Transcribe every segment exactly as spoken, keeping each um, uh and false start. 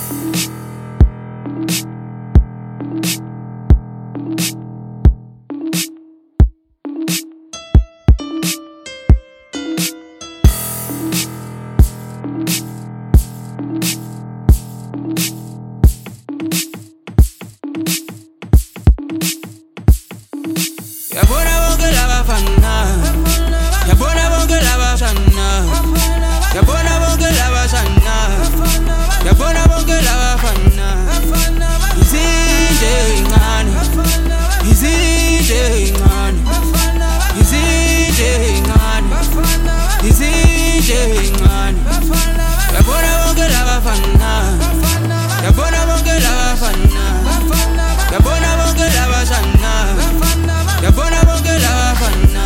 Yabona bonke labafana, yabona bonke labafana, yabona bonke labafana, yabona bonke labafana. Izinto ezincane, izinto ezincane, izinto ezincane, izinto ezincane. Yabona bonke labafana, yabona bonke labafana, yabona bonke labafana. Yabona bonke labafana,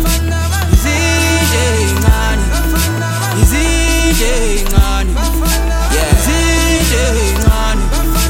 izinto ezincane, izinto ezincane, izinto ezincane,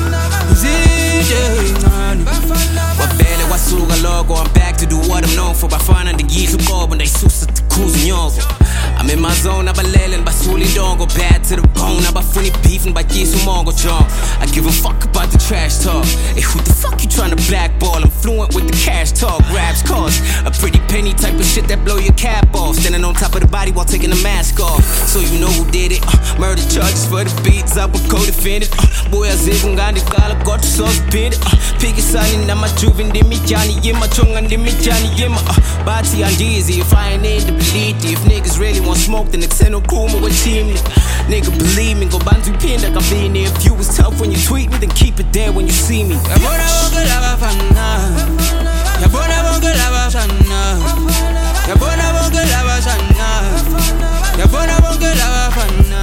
izinto ezincane. Wabele wasuka lokho, I'm back to do what I'm known for. Bafana ndiyidla uqobo ndayisusa tikhuza inyoko. I'm in my zone, abalele nibasula indongo. Bad to the bone, abafuna beef nibatyisa umongo John. I give a fuck about the trash talk. Hey, who the fuck you tryna blackball? I'm fluent with the cash talk. Raps cost a pretty penny, type of shit that blow your cap off. Standing on top of the body while taking the mask off. So you know who did it. uh, Murder charges for the beats, I was co-defended. uh, Boy azivungani kala got suspended. uh, Pikisani na majuvi ndimijani yema. Chonga ndimijani yema. uh, Bati andizi if I ain't in the bleed. If niggas really want smoke, then it's no kuma with team. Nigga believe me, go bantu pinda kabini. If you was tough when you tweet me, then keep it there when you see me. Yabona bonke labafana, yabona bonke labafana, yabona bonke labafana, yabona bonke labafana.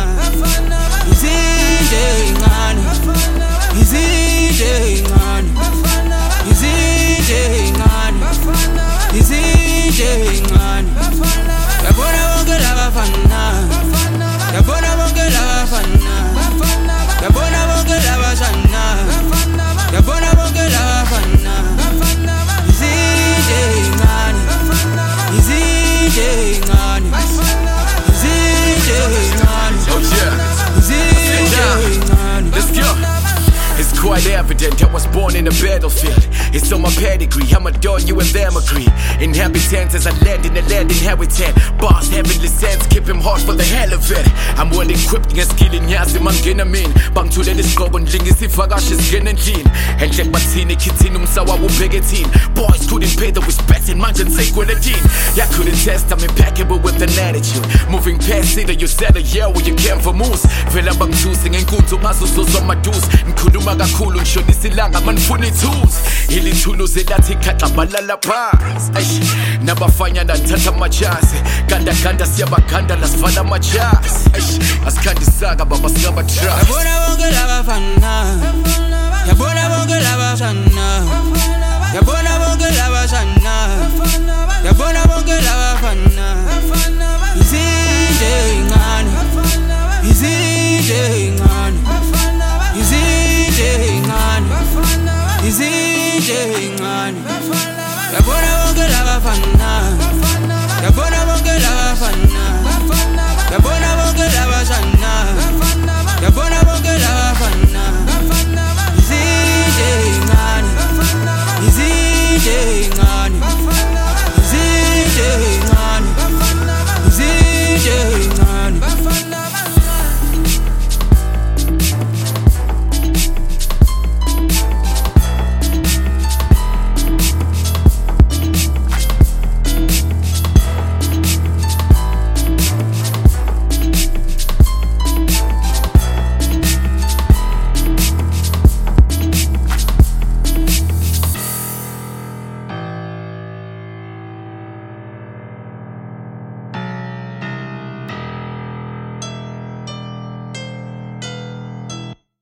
Izinto ezincane, izinto ezincane, izinto ezincane, izinto ezincane. Yabona bonke labafana, yabona bonke labafana, yabona bonke labafana, yabona bonke labafana. Izinto ezincane, izinto ezincane, izinto ezincane. Oh yeah, Izinto ezincane. let's go. It's quite evident I was born in a battlefield. It's on my pedigree, I'm a don, you and them agree. Inhabitants as I land in the land inhabitant. Boss heavenly sense, keep him hard for the hell of it. I'm well equipped ngeskill nyazi mangena min. Bangithulele isigqoko ndlinga isivakashi sigenendlini. Enhle bathini khithini umsawa ubhekethini. Boys couldn't pay the respect and manje ngisekweletini. Y'all couldn't test, I'm impeccable with an attitude. Moving past either you said a year or you came for moose. Vela bangithusi ngenkunzi ungazuzuzwa amaduze. Ngikhuluma kakhulu ngishonisa ilanga manifuna itools. Ili thuluzi elathi khaxa balala phansi. Eish, nabafanyana ndithatha amachance. Ganda ganda siyabaganda lasivala amachance. Eish, asikhandisaka baba singabatrust. Yabona bonke labafana, yabona bonke labafana, yabona bonke labafana, yabona bonke labafana. Izinto ezincane, izinto ezincane, izinto ezincane, izinto ezincane. Yabona bonke labafana, yabona bonke labafana, yabona